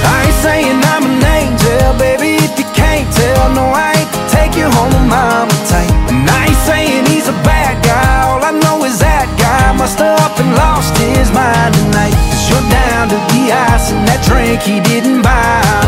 I ain't saying I'm an angel, baby, if you can't tell. No, I ain't to take you home to mama tight. And I ain't saying he's a bad guy, all I know is that guy must have up and lost his mind tonight. 'Cause you're down to the ice and that drink he didn't buy.